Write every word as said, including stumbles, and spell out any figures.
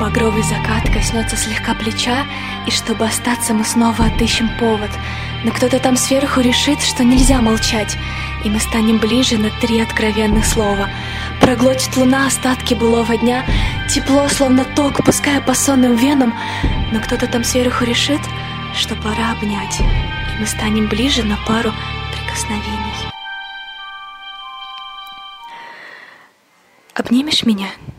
Багровый закат коснется слегка плеча, и чтобы остаться, мы снова отыщем повод. Но кто-то там сверху решит, что нельзя молчать, и мы станем ближе на три откровенных слова. Проглотит луна остатки былого дня, тепло, словно ток, пуская по сонным венам. Но кто-то там сверху решит, что пора обнять, и мы станем ближе на пару прикосновений. Обнимешь меня?